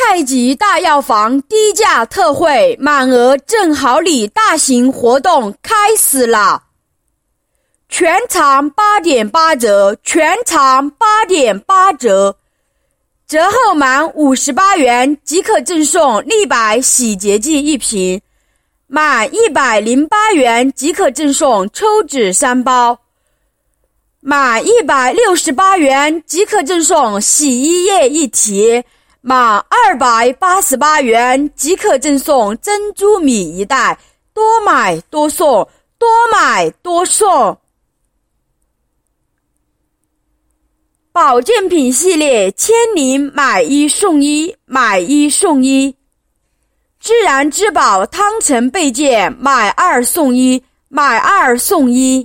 太极大药房低价特惠满额赠好礼大型活动开始了，全场 8.8 折，全场 8.8 折，折后满58元即可赠送立白洗洁剂1瓶，满108元即可赠送抽纸3包，满168元即可赠送洗衣液1提，满288元即可赠送珍珠米1袋，多买多送，多买多送。保健品系列千灵买1送1，买1送1。自然之宝汤臣倍健买2送1，买2送1。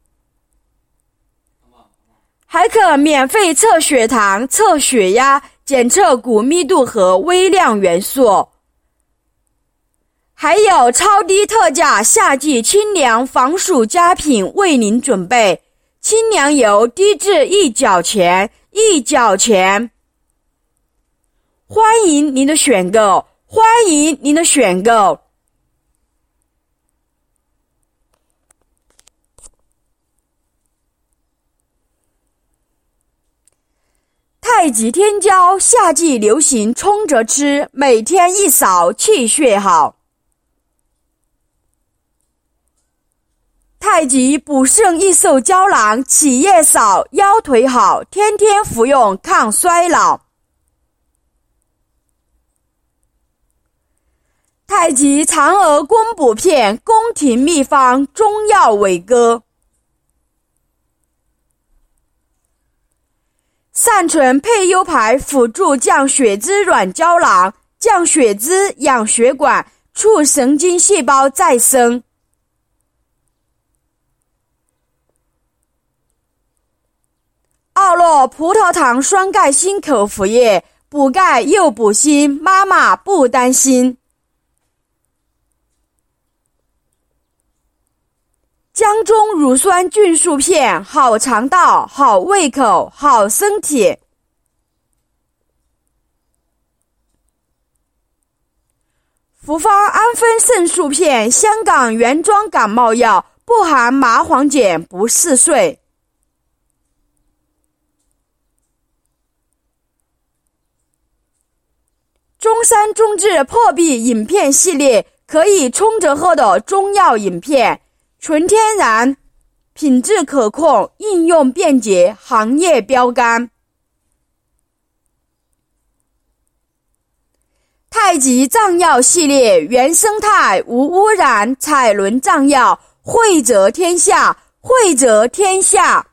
还可免费测血糖、测血压，检测骨密度和微量元素。还有超低特价夏季清凉防暑佳品为您准备，清凉油低至1角钱，1角钱。欢迎您的选购，欢迎您的选购。太极天胶夏季流行冲着吃，每天一勺气血好。太极补肾益寿胶囊起夜少，腰腿好，天天服用抗衰老。太极嫦娥宫补片宫廷秘方中药伟哥。善存配优牌辅助降血脂软胶囊，降血脂养血管，促神经细胞再生。奥洛葡萄糖酸钙锌口服液，补钙又补锌，妈妈不担心。江中乳酸菌素片，好肠道，好胃口，好身体。复方安芬肾素片，香港原装感冒药，不含麻黄碱，不嗜睡。中山中治破壁饮片系列，可以冲着喝的中药饮片，纯天然，品质可控，应用便捷，行业标杆。太极藏药系列，原生态无污染彩轮藏药，惠泽天下，惠泽天下。